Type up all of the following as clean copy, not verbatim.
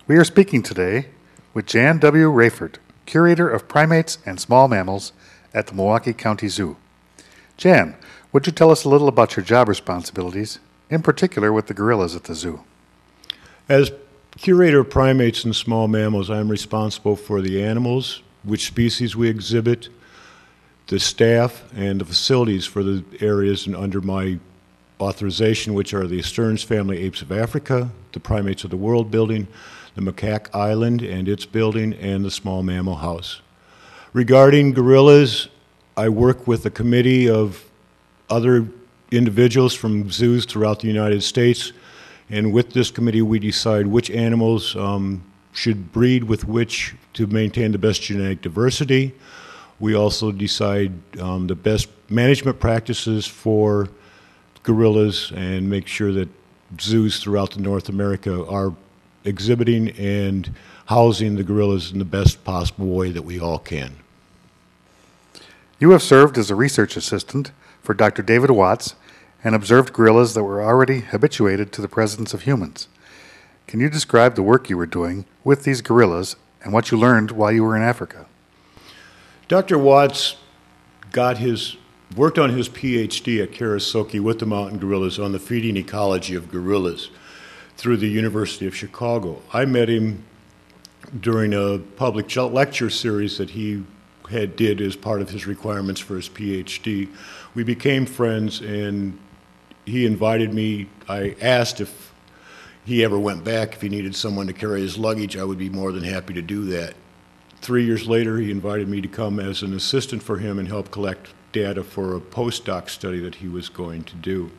We are speaking today with Jan W. Rayford, Curator of Primates and Small Mammals at the Milwaukee County Zoo. Jan, would you tell us a little about your job responsibilities, in particular with the gorillas at the zoo? As Curator of Primates and Small Mammals, I'm responsible for the animals, which species we exhibit, the staff, and the facilities for the areas under my authorization, which are the Stearns Family Apes of Africa, the Primates of the World building, the Macaque Island and its building, and the Small Mammal House. Regarding gorillas, I work with a committee of other individuals from zoos throughout the United States, and with this committee we decide which animals should breed with which to maintain the best genetic diversity. We also decide the best management practices for gorillas and make sure that zoos throughout North America are exhibiting and housing the gorillas in the best possible way that we all can. You have served as a research assistant for Dr. David Watts and observed gorillas that were already habituated to the presence of humans. Can you describe the work you were doing with these gorillas and what you learned while you were in Africa? Dr. Watts worked on his PhD at Karasoke with the mountain gorillas on the feeding ecology of gorillas through the University of Chicago. I met him during a public lecture series that he did as part of his requirements for his PhD. We became friends, and he invited me. I asked if he ever went back, if he needed someone to carry his luggage. I would be more than happy to do that. 3 years later, he invited me to come as an assistant for him and help collect data for a postdoc study that he was going to do.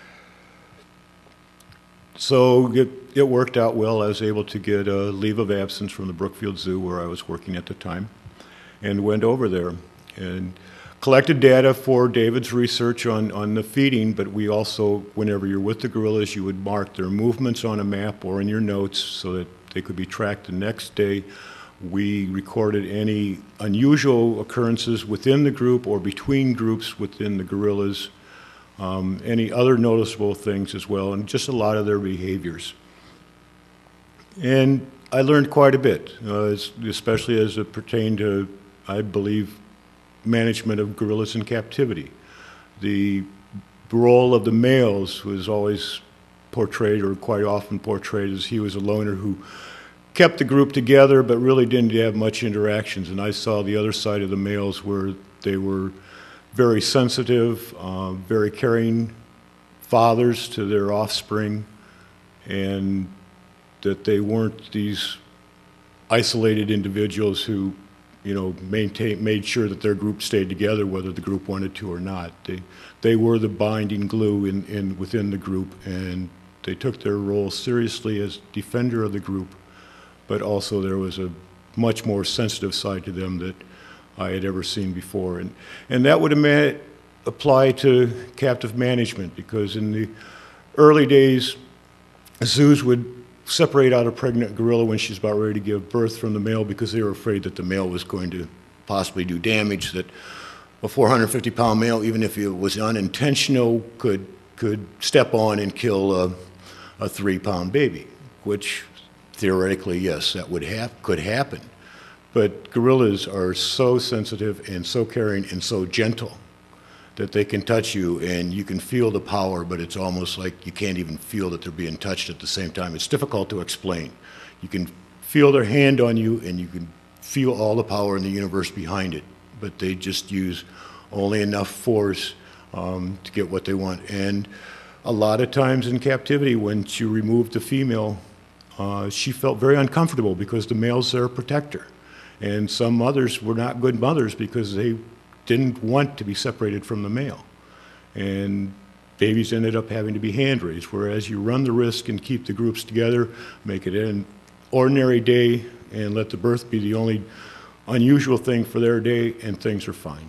So it worked out well. I was able to get a leave of absence from the Brookfield Zoo, where I was working at the time, and went over there and collected data for David's research on the feeding. But we also, whenever you're with the gorillas, you would mark their movements on a map or in your notes so that they could be tracked the next day. We recorded any unusual occurrences within the group or between groups within the gorillas, any other noticeable things as well, and just a lot of their behaviors. And I learned quite a bit, especially as it pertained to, I believe, management of gorillas in captivity. The role of the males was always portrayed, or quite often portrayed, as he was a loner who kept the group together but really didn't have much interactions. And I saw the other side of the males, where they were very sensitive, very caring fathers to their offspring, and that they weren't these isolated individuals who, made sure that their group stayed together whether the group wanted to or not. They were the binding glue within the group, and they took their role seriously as defender of the group, but also there was a much more sensitive side to them that I had ever seen before. And that would apply to captive management, because in the early days, zoos would separate out a pregnant gorilla when she's about ready to give birth from the male, because they were afraid that the male was going to possibly do damage, that a 450-pound male, even if it was unintentional, could step on and kill a 3-pound baby, which theoretically, yes, that could happen. But gorillas are so sensitive and so caring and so gentle that they can touch you and you can feel the power, but it's almost like you can't even feel that they're being touched at the same time. It's difficult to explain. You can feel their hand on you and you can feel all the power in the universe behind it, but they just use only enough force to get what they want. And a lot of times in captivity, when she removed the female, she felt very uncomfortable because the male's their protector. And some mothers were not good mothers because they didn't want to be separated from the male. And babies ended up having to be hand raised, whereas you run the risk and keep the groups together, make it an ordinary day, and let the birth be the only unusual thing for their day, and things are fine.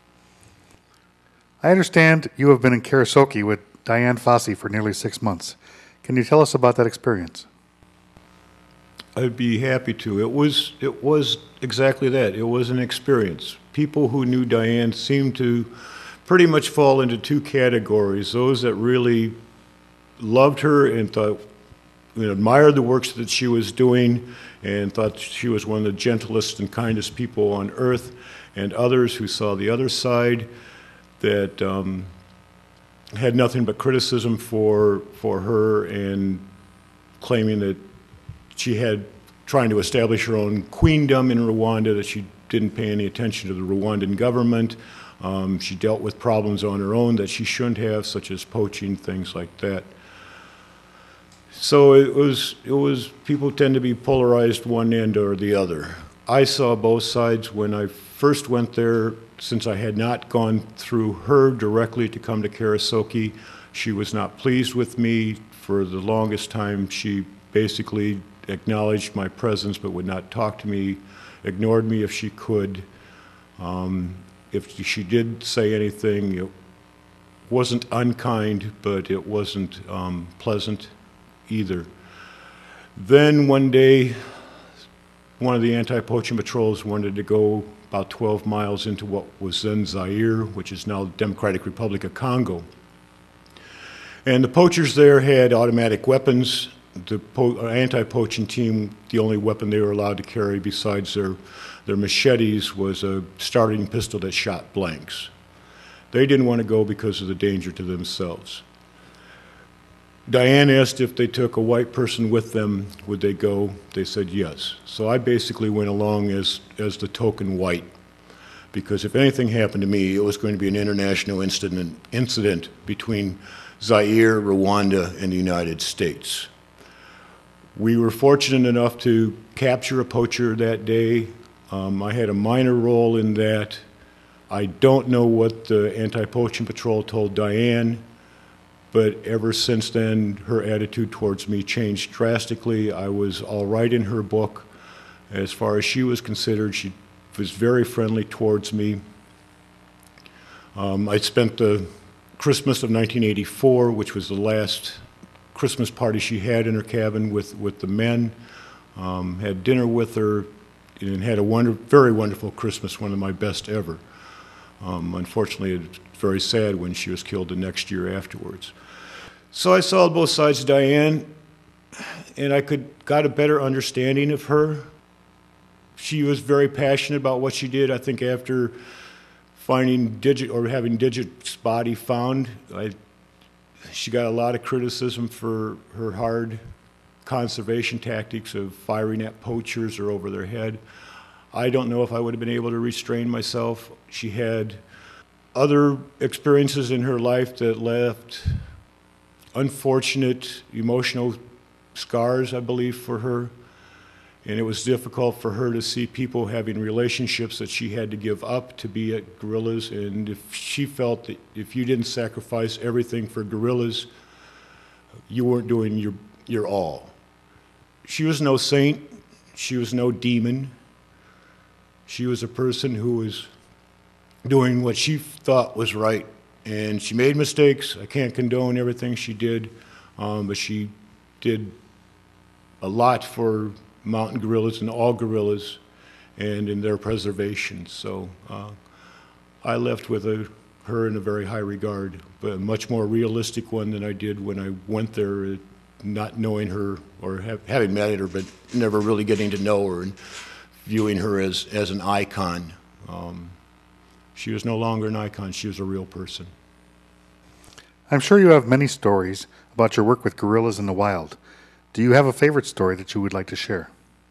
I understand you have been in Karasoke with Diane Fossey for nearly 6 months. Can you tell us about that experience? I'd be happy to. It was exactly that. It was an experience. People who knew Diane seemed to pretty much fall into two categories: those that really loved her and thought admired the works that she was doing and thought she was one of the gentlest and kindest people on earth, and others who saw the other side that had nothing but criticism for her and claiming that she had trying to establish her own queendom in Rwanda, that she didn't pay any attention to the Rwandan government. She dealt with problems on her own that she shouldn't have, such as poaching, things like that. So it was, people tend to be polarized one end or the other. I saw both sides when I first went there. Since I had not gone through her directly to come to Karasoke, she was not pleased with me. For the longest time, she basically acknowledged my presence but would not talk to me, ignored me if she could. If she did say anything, it wasn't unkind, but it wasn't pleasant either. Then one day, one of the anti-poaching patrols wanted to go about 12 miles into what was then Zaire, which is now the Democratic Republic of Congo. And the poachers there had automatic weapons. The anti-poaching team, the only weapon they were allowed to carry besides their machetes was a starting pistol that shot blanks. They didn't want to go because of the danger to themselves. Diane asked if they took a white person with them, would they go? They said yes. So I basically went along as the token white, because if anything happened to me, it was going to be an international incident between Zaire, Rwanda, and the United States. We were fortunate enough to capture a poacher that day. I had a minor role in that. I don't know what the anti-poaching patrol told Diane, but ever since then, her attitude towards me changed drastically. I was all right in her book. As far as she was considered, she was very friendly towards me. I spent the Christmas of 1984, which was the last Christmas party she had in her cabin with the men, had dinner with her, and had a very wonderful Christmas, one of my best ever. Unfortunately, it's very sad when she was killed the next year afterwards. So I saw both sides of Diane, and I got a better understanding of her. She was very passionate about what she did. I think after having Digit's body found, she got a lot of criticism for her hard conservation tactics of firing at poachers or over their head. I don't know if I would have been able to restrain myself. She had other experiences in her life that left unfortunate emotional scars, I believe, for her. And it was difficult for her to see people having relationships that she had to give up to be at Gorillas. And if she felt that if you didn't sacrifice everything for Gorillas, you weren't doing your all. She was no saint. She was no demon. She was a person who was doing what she thought was right. And she made mistakes. I can't condone everything she did, but she did a lot for mountain gorillas and all gorillas and in their preservation. So I left with her in a very high regard, but a much more realistic one than I did when I went there, not knowing her or having met her, but never really getting to know her and viewing her as an icon. She was no longer an icon, she was a real person. I'm sure you have many stories about your work with gorillas in the wild. Do you have a favorite story that you would like to share?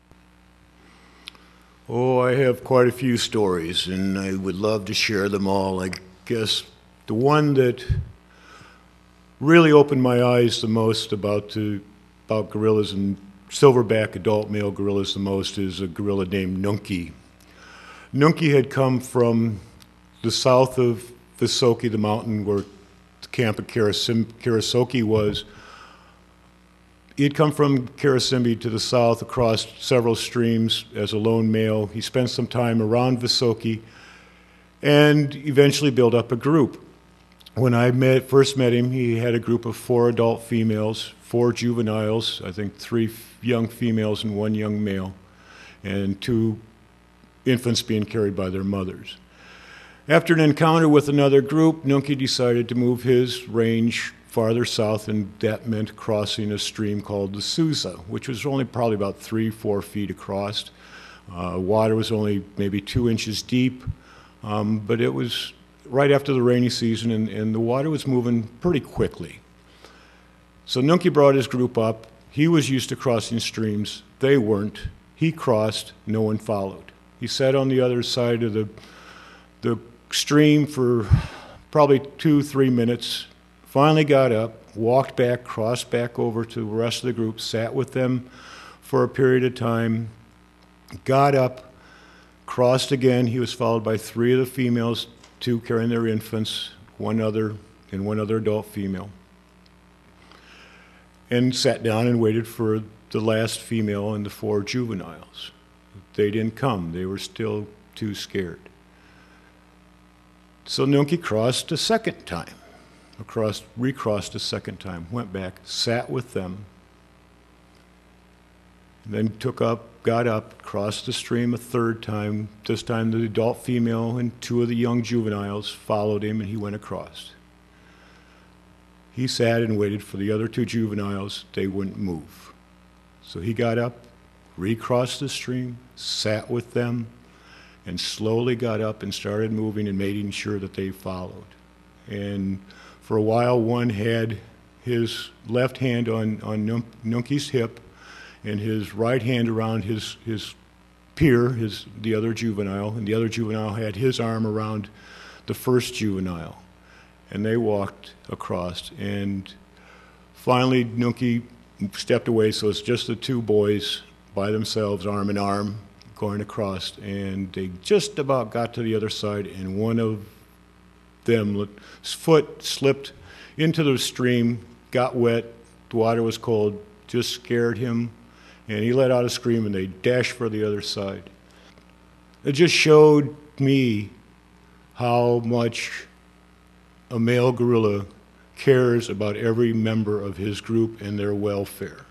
Oh, I have quite a few stories, and I would love to share them all. I guess the one that really opened my eyes the most about gorillas and silverback adult male gorillas the most is a gorilla named Nunki. Nunki had come from the south of Visoki, the mountain where the camp at Karasoke was. He had come from Karasimbi to the south across several streams as a lone male. He spent some time around Visoki and eventually built up a group. When I first met him, he had a group of 4 adult females, 4 juveniles, I think 3 young females and 1 young male, and 2 infants being carried by their mothers. After an encounter with another group, Nunki decided to move his range farther south, and that meant crossing a stream called the Sousa, which was only probably about 3-4 feet across. Water was only maybe 2 inches deep, but it was right after the rainy season, and the water was moving pretty quickly. So Nunki brought his group up. He was used to crossing streams. They weren't. He crossed. No one followed. He sat on the other side of the stream for probably 2-3 minutes, finally got up, walked back, crossed back over to the rest of the group, sat with them for a period of time, got up, crossed again. He was followed by 3 of the females, 2 carrying their infants, one other adult female, and sat down and waited for the last female and the 4 juveniles. They didn't come. They were still too scared. So Nunki crossed a second time, recrossed a second time, went back, sat with them, then got up, crossed the stream a third time. This time the adult female and 2 of the young juveniles followed him, and he went across. He sat and waited for the other 2 juveniles. They wouldn't move. So he got up, recrossed the stream, sat with them, and slowly got up and started moving and making sure that they followed. And for a while, one had his left hand on Nunki's hip and his right hand around his peer, the other juvenile, and the other juvenile had his arm around the first juvenile. And they walked across, and finally Nunki stepped away, so it's just the 2 boys by themselves, arm in arm, going across, and they just about got to the other side, and one of them, his foot slipped into the stream, got wet, the water was cold, just scared him, and he let out a scream, and they dashed for the other side. It just showed me how much a male gorilla cares about every member of his group and their welfare.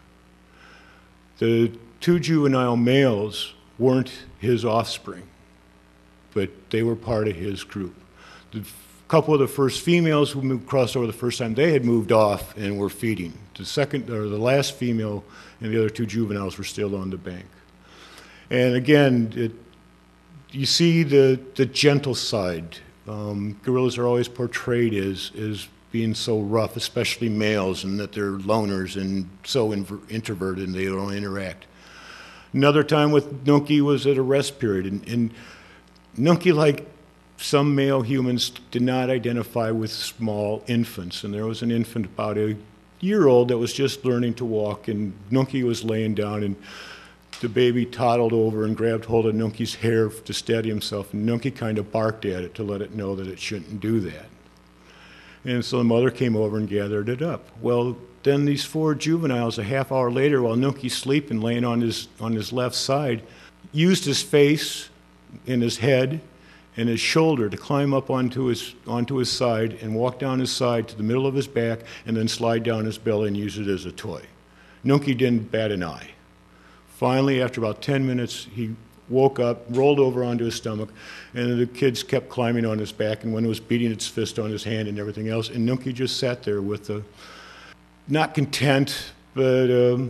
The 2 juvenile males weren't his offspring, but they were part of his group. The couple of the first females who crossed over the first time, they had moved off and were feeding. The last female and the other 2 juveniles were still on the bank. And again, you see the gentle side. Gorillas are always portrayed as being so rough, especially males, and that they're loners and so introverted and they don't interact. Another time with Nunki was at a rest period, and Nunki, like some male humans, did not identify with small infants, and there was an infant about a year-old that was just learning to walk, and Nunki was laying down, and the baby toddled over and grabbed hold of Nunki's hair to steady himself, and Nunki kind of barked at it to let it know that it shouldn't do that. And so the mother came over and gathered it up. Well, then these 4 juveniles, a half hour later, while Nunki's sleeping, laying on his left side, used his face and his head and his shoulder to climb up onto his side and walk down his side to the middle of his back and then slide down his belly and use it as a toy. Nunki didn't bat an eye. Finally, after about 10 minutes, he woke up, rolled over onto his stomach, and the kids kept climbing on his back, and one was beating its fist on his hand and everything else, and Nunki just sat there with not content, but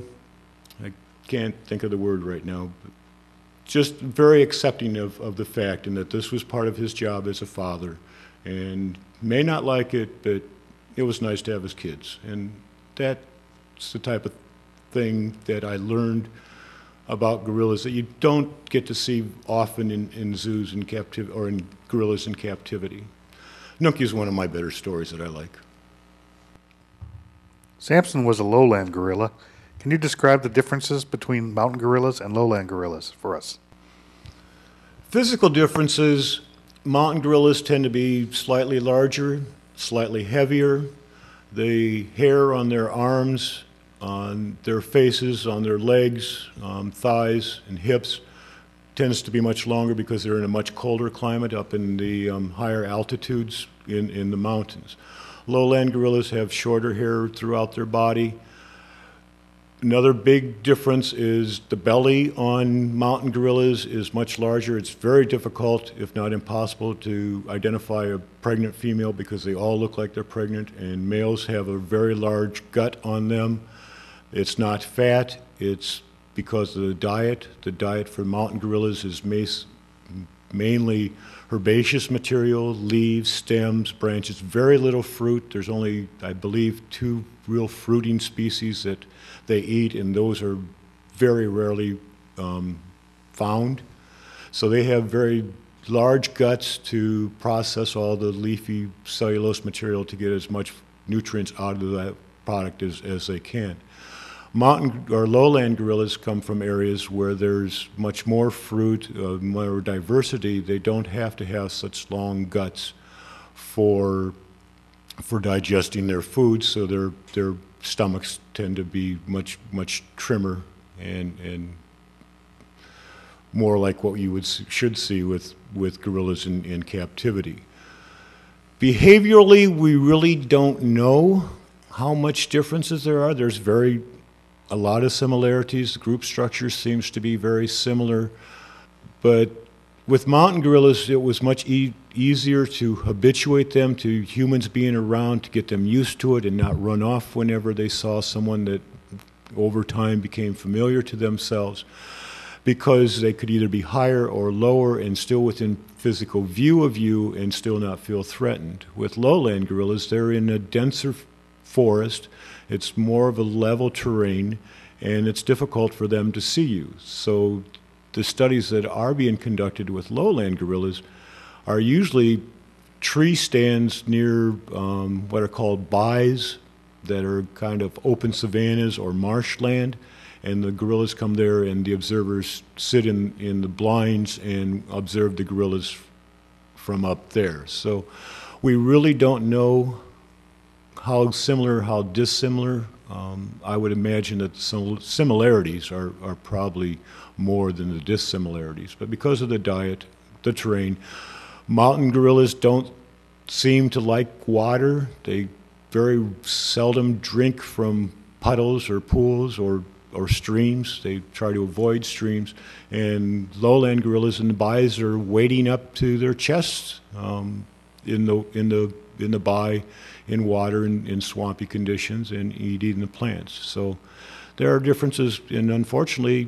I can't think of the word right now, but just very accepting of the fact and that this was part of his job as a father, and may not like it, but it was nice to have his kids. And that's the type of thing that I learned about gorillas that you don't get to see often in zoos in captivity or in gorillas in captivity. Nunki is one of my better stories that I like. Samson was a lowland gorilla. Can you describe the differences between mountain gorillas and lowland gorillas for us? Physical differences, mountain gorillas tend to be slightly larger, slightly heavier. The hair on their arms, on their faces, on their legs, thighs, and hips tends to be much longer because they're in a much colder climate up in the higher altitudes in the mountains. Lowland gorillas have shorter hair throughout their body. Another big difference is the belly on mountain gorillas is much larger. It's very difficult, if not impossible, to identify a pregnant female because they all look like they're pregnant, and males have a very large gut on them. It's not fat, it's because of the diet. The diet for mountain gorillas is mainly herbaceous material, leaves, stems, branches, very little fruit. There's only, I believe, 2 real fruiting species that they eat, and those are very rarely found. So they have very large guts to process all the leafy cellulose material to get as much nutrients out of that product as they can. Mountain or lowland gorillas come from areas where there's much more fruit, more diversity. They don't have to have such long guts for digesting their food, so their stomachs tend to be much trimmer and more like what you should see with gorillas in captivity. Behaviorally, we really don't know how much differences there are. There's a lot of similarities. The group structure seems to be very similar, but with mountain gorillas, it was much easier to habituate them to humans being around, to get them used to it and not run off whenever they saw someone that over time became familiar to themselves, because they could either be higher or lower and still within physical view of you and still not feel threatened. With lowland gorillas, they're in a denser forest. It's more of a level terrain, and it's difficult for them to see you. So the studies that are being conducted with lowland gorillas are usually tree stands near what are called bays that are kind of open savannas or marshland, and the gorillas come there and the observers sit in the blinds and observe the gorillas from up there. So we really don't know how similar, how dissimilar. I would imagine that some similarities are probably more than the dissimilarities. But because of the diet, the terrain, mountain gorillas don't seem to like water. They very seldom drink from puddles or pools or streams. They try to avoid streams. And lowland gorillas in the bays are wading up to their chests in the bay, in water, in swampy conditions, and eating the plants. So there are differences, and unfortunately,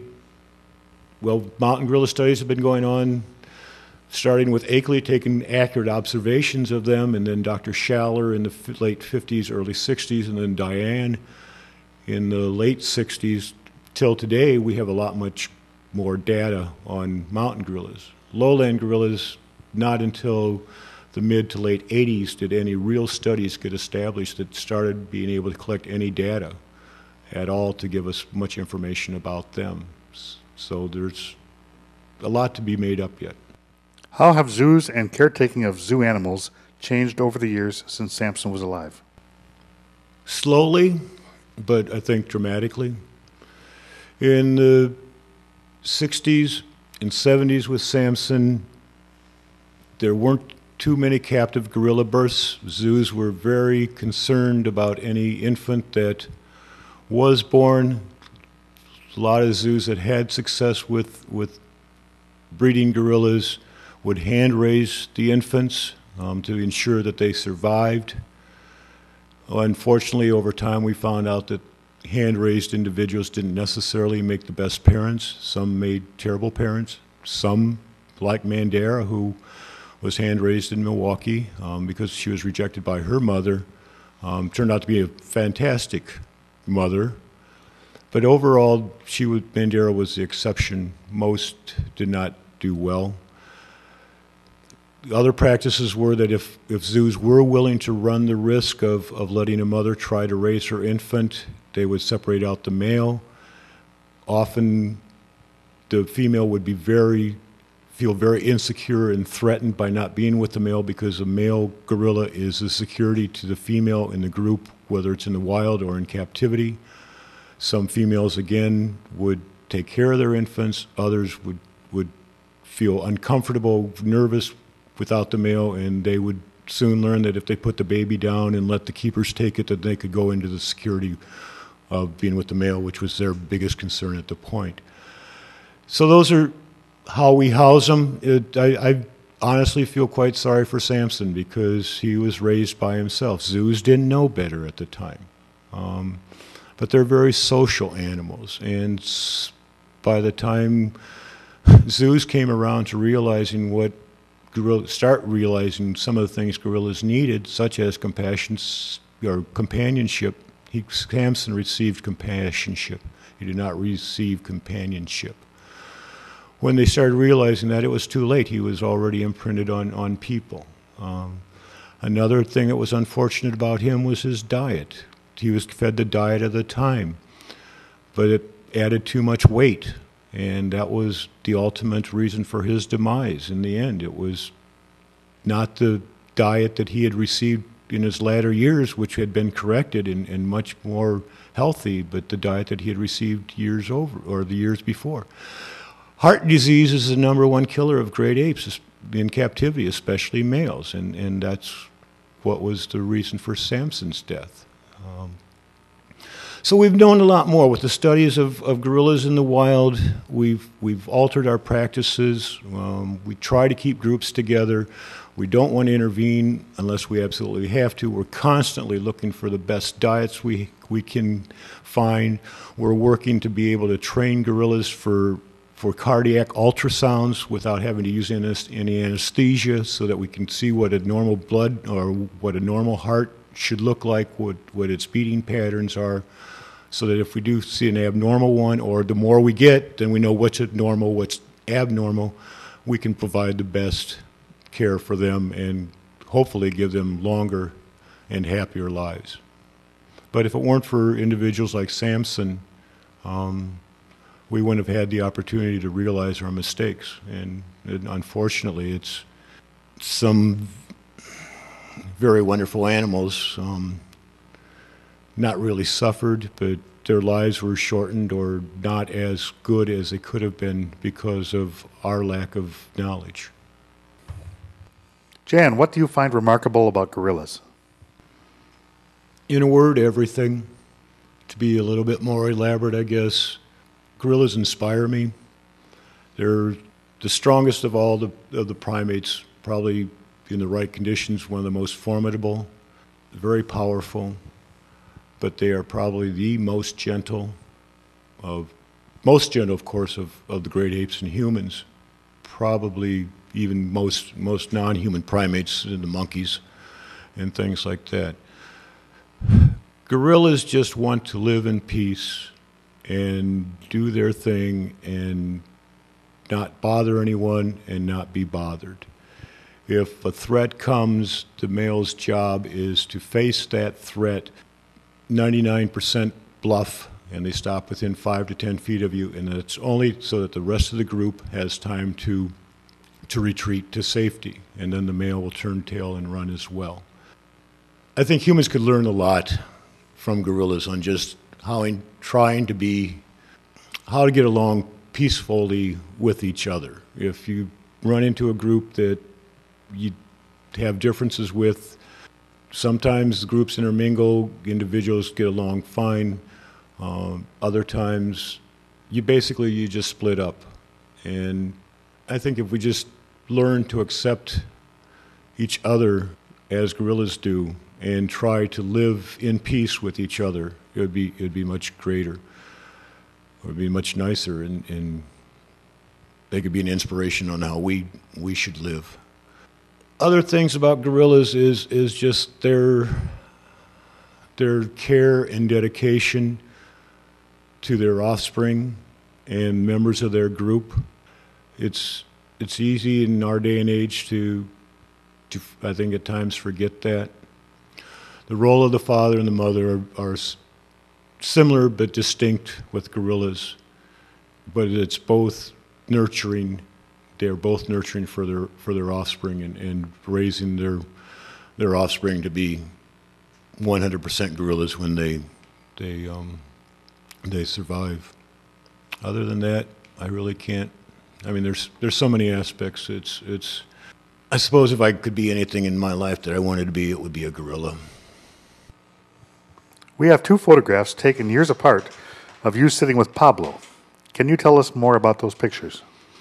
mountain gorilla studies have been going on, starting with Akeley, taking accurate observations of them, and then Dr. Schaller in the late 50s, early 60s, and then Diane in the late 60s. Till today, we have much more data on mountain gorillas. Lowland gorillas, not until the mid to late 80s did any real studies get established that started being able to collect any data at all to give us much information about them. So there's a lot to be made up yet. How have zoos and caretaking of zoo animals changed over the years since Samson was alive? Slowly, but I think dramatically. In the 60s and 70s with Samson, there weren't too many captive gorilla births. Zoos were very concerned about any infant that was born. A lot of zoos that had success with breeding gorillas would hand raise the infants to ensure that they survived. Unfortunately, over time, we found out that hand-raised individuals didn't necessarily make the best parents. Some made terrible parents. Some, like Mandara, who was hand-raised in Milwaukee because she was rejected by her mother, turned out to be a fantastic mother. But overall, Mandara was the exception. Most did not do well. Other practices were that if zoos were willing to run the risk of letting a mother try to raise her infant, they would separate out the male. Often the female would feel very insecure and threatened by not being with the male, because a male gorilla is a security to the female in the group, whether it's in the wild or in captivity. Some females, again, would take care of their infants. Others would feel uncomfortable, nervous without the male, and they would soon learn that if they put the baby down and let the keepers take it, that they could go into the security of being with the male, which was their biggest concern at the point. So those are how we house them. I honestly feel quite sorry for Samson because he was raised by himself. Zoos didn't know better at the time. But they're very social animals. And by the time zoos came around to realizing start realizing some of the things gorillas needed, such as companionship, Samson received companionship. He did not receive companionship. When they started realizing that, it was too late. He was already imprinted on people. Another thing that was unfortunate about him was his diet. He was fed the diet of the time, but it added too much weight, and that was the ultimate reason for his demise in the end. It was not the diet that he had received in his latter years, which had been corrected and much more healthy, but the diet that he had received years over, or the years before. Heart disease is the number one killer of great apes in captivity, especially males, and that's what was the reason for Samson's death. So we've known a lot more with the studies of gorillas in the wild. We've altered our practices. We try to keep groups together. We don't want to intervene unless we absolutely have to. We're constantly looking for the best diets we can find. We're working to be able to train gorillas for cardiac ultrasounds without having to use any anesthesia, so that we can see what a normal blood or what a normal heart should look like, what its beating patterns are, so that if we do see an abnormal one, or the more we get, then we know what's normal, what's abnormal, we can provide the best care for them and hopefully give them longer and happier lives. But if it weren't for individuals like Samson, we wouldn't have had the opportunity to realize our mistakes. And unfortunately, it's some very wonderful animals not really suffered, but their lives were shortened or not as good as they could have been because of our lack of knowledge. Jan, what do you find remarkable about gorillas? In a word, everything. To be a little bit more elaborate, I guess, gorillas inspire me. They're the strongest of all the primates, probably in the right conditions, one of the most formidable, very powerful, but they are probably the most gentle, of course, of the great apes and humans, probably even most non-human primates, and the monkeys and things like that. Gorillas just want to live in peace and do their thing and not bother anyone and not be bothered. If a threat comes, the male's job is to face that threat 99% bluff, and they stop within 5 to 10 feet of you, and it's only so that the rest of the group has time to retreat to safety, and then the male will turn tail and run as well. I think humans could learn a lot from gorillas on just how to get along peacefully with each other. If you run into a group that you have differences with, sometimes groups intermingle, individuals get along fine. Other times, you just split up. And I think if we just learn to accept each other as gorillas do and try to live in peace with each other, it'd be much greater. It would be much nicer, and they could be an inspiration on how we should live. Other things about gorillas is just their care and dedication to their offspring and members of their group. It's easy in our day and age to I think at times forget that. The role of the father and the mother are similar but distinct with gorillas, but it's both nurturing. They're both nurturing for their offspring and raising their offspring to be 100% gorillas when they survive. Other than that, I really can't. I mean, there's so many aspects. It's. I suppose if I could be anything in my life that I wanted to be, it would be a gorilla. We have two photographs taken years apart of you sitting with Pablo. Can you tell us more about those pictures?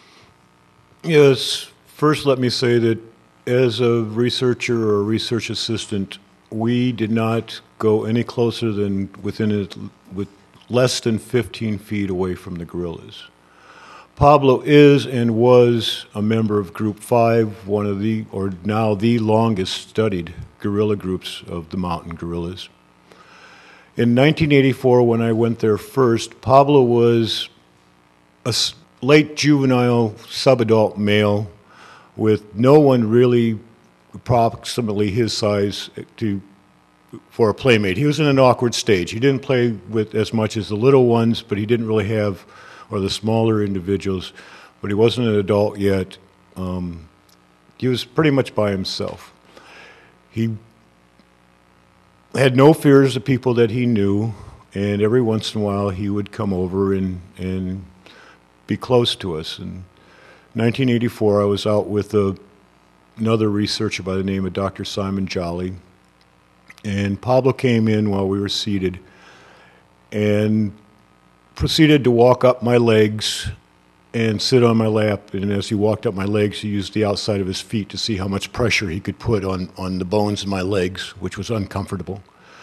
Yes. First, let me say that as a researcher or a research assistant, we did not go any closer than with less than 15 feet away from the gorillas. Pablo is and was a member of Group 5, one of the, or now the longest studied gorilla groups of the mountain gorillas. In 1984, when I went there first, Pablo was a late juvenile subadult male with no one really approximately his size for a playmate. He was in an awkward stage. He didn't play with as much as the little ones, but he didn't really have, or the smaller individuals, but he wasn't an adult yet. He was pretty much by himself. He had no fears of people that he knew, and every once in a while he would come over and be close to us. In 1984, I was out with another researcher by the name of Dr. Simon Jolly, and Pablo came in while we were seated and proceeded to walk up my legs and sit on my lap. And as he walked up my legs, he used the outside of his feet to see how much pressure he could put on the bones in my legs, which was uncomfortable.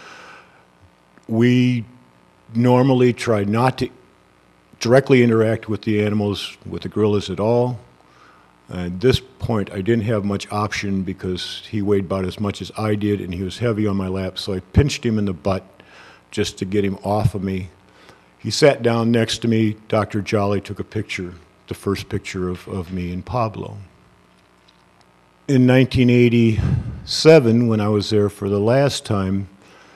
We normally try not to directly interact with the animals, with the gorillas at all. At this point, I didn't have much option because he weighed about as much as I did, and he was heavy on my lap, so I pinched him in the butt just to get him off of me. He sat down next to me. Dr. Jolly took a picture, the first picture of me and Pablo. In 1987, when I was there for the last time,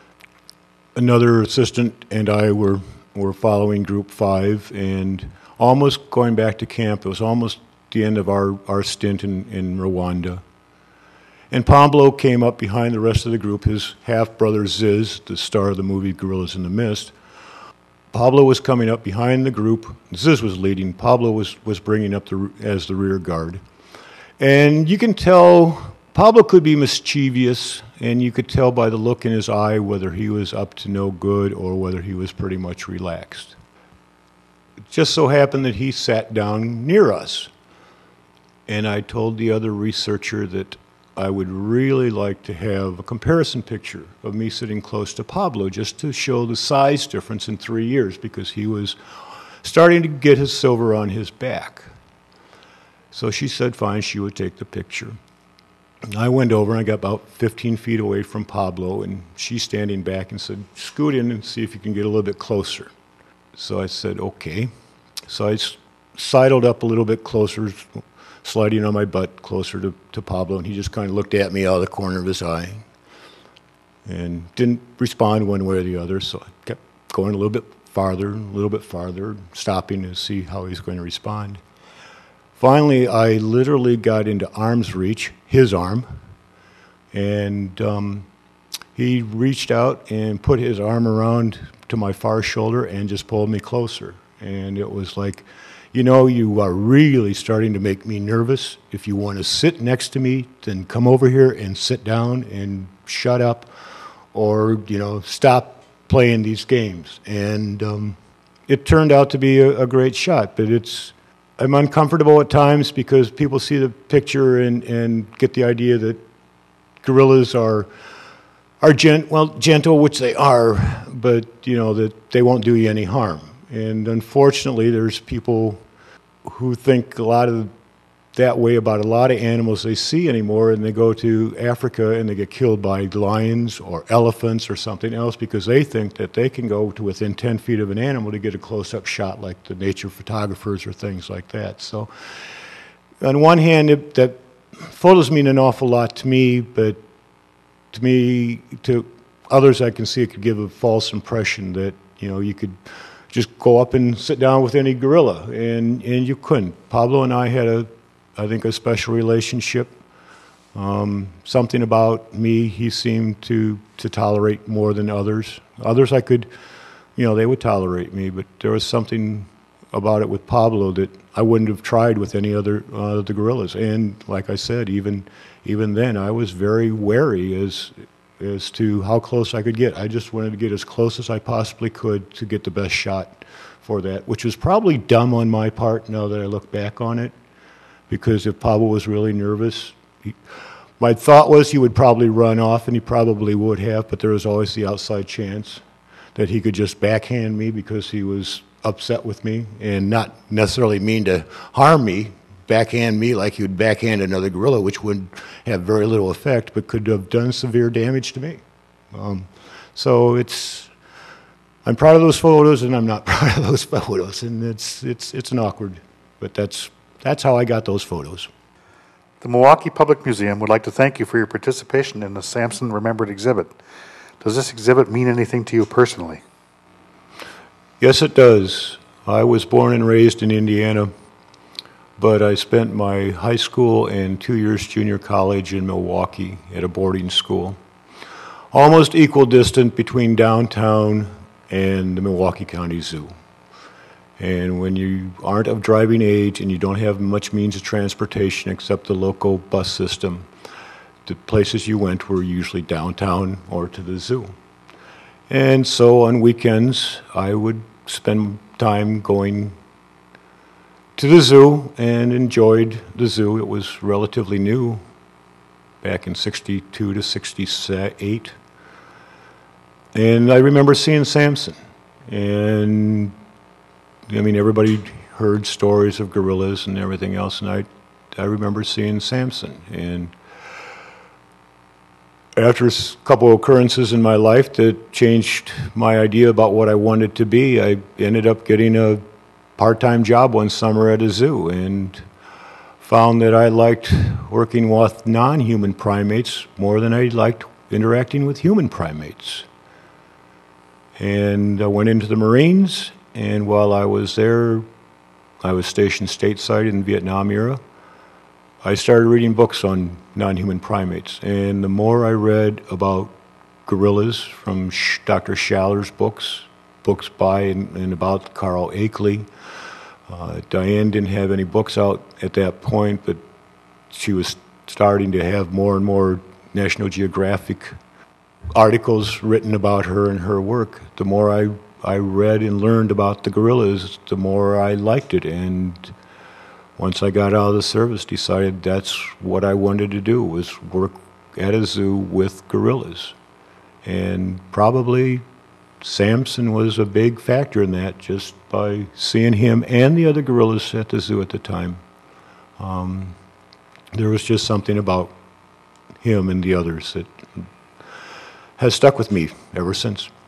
another assistant and I were following Group 5 and almost going back to camp. It was almost the end of our stint in Rwanda. And Pablo came up behind the rest of the group, his half-brother Ziz, the star of the movie Gorillas in the Mist. Pablo was coming up behind the group. Ziz was leading. Pablo was bringing up as the rear guard. And you can tell Pablo could be mischievous, and you could tell by the look in his eye whether he was up to no good or whether he was pretty much relaxed. It just so happened that he sat down near us. And I told the other researcher that I would really like to have a comparison picture of me sitting close to Pablo just to show the size difference in 3 years, because he was starting to get his silver on his back. So she said fine, she would take the picture. And I went over and I got about 15 feet away from Pablo, and she's standing back and said, scoot in and see if you can get a little bit closer. So I said, okay. So I sidled up a little bit closer, sliding on my butt closer to Pablo, and he just kind of looked at me out of the corner of his eye and didn't respond one way or the other, so I kept going a little bit farther, stopping to see how he's going to respond. Finally, I literally got into arm's reach, his arm, and he reached out and put his arm around to my far shoulder and just pulled me closer. And it was like, you know, you are really starting to make me nervous. If you want to sit next to me, then come over here and sit down and shut up, or, you know, stop playing these games. And it turned out to be a great shot, but I'm uncomfortable at times because people see the picture and get the idea that gorillas are gentle, which they are, but, you know, that they won't do you any harm. And unfortunately, there's people who think a lot of that way about a lot of animals they see anymore, and they go to Africa and they get killed by lions or elephants or something else because they think that they can go to within 10 feet of an animal to get a close-up shot like the nature photographers or things like that. So on one hand, that photos mean an awful lot to me, but to others I can see it could give a false impression that, you know, you could just go up and sit down with any gorilla, and you couldn't. Pablo and I had I think a special relationship. Something about me he seemed to tolerate more than others. Others I could, you know, they would tolerate me, but there was something about it with Pablo that I wouldn't have tried with any other the gorillas. And like I said, even then I was very wary as as to how close I could get. I just wanted to get as close as I possibly could to get the best shot for that, which was probably dumb on my part now that I look back on it, because if Pablo was really nervous, my thought was he would probably run off, and he probably would have, but there was always the outside chance that he could just backhand me because he was upset with me, and not necessarily mean to harm me, backhand me like he would backhand another gorilla, which would have very little effect, but could have done severe damage to me. So I'm proud of those photos, and I'm not proud of those photos, and it's an awkward, but that's how I got those photos. The Milwaukee Public Museum would like to thank you for your participation in the Samson Remembered exhibit. Does this exhibit mean anything to you personally? Yes, it does. I was born and raised in Indiana, but I spent my high school and 2 years junior college in Milwaukee at a boarding school. Almost equal distance between downtown and the Milwaukee County Zoo. And when you aren't of driving age and you don't have much means of transportation except the local bus system, the places you went were usually downtown or to the zoo. And so on weekends, I would spend time going to the zoo and enjoyed the zoo. It was relatively new back in 62 to 68. And I remember seeing Samson. And I mean, everybody heard stories of gorillas and everything else, and I remember seeing Samson. And after a couple of occurrences in my life that changed my idea about what I wanted to be, I ended up getting a part-time job one summer at a zoo and found that I liked working with non-human primates more than I liked interacting with human primates. And I went into the Marines, and while I was there, I was stationed stateside in the Vietnam era. I started reading books on non-human primates, and the more I read about gorillas from Dr. Schaller's books by and about Carl Akeley. Diane didn't have any books out at that point, but she was starting to have more and more National Geographic articles written about her and her work. The more I read and learned about the gorillas, the more I liked it. And once I got out of the service, decided that's what I wanted to do, was work at a zoo with gorillas. And probably Samson was a big factor in that, just by seeing him and the other gorillas at the zoo at the time. There was just something about him and the others that has stuck with me ever since.